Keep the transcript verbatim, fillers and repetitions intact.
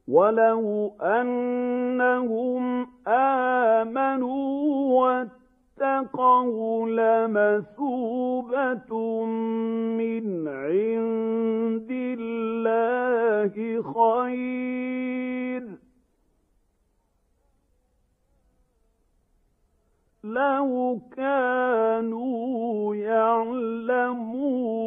وَلَوْ أَنَّهُمْ آمَنُوا وَاتَّقَوْا لَمَثُوبَةٌ مِّنْ عِندِ اللَّهِ خَيْرٌ ۖ لَّوْ كَانُوا يَعْلَمُونَ.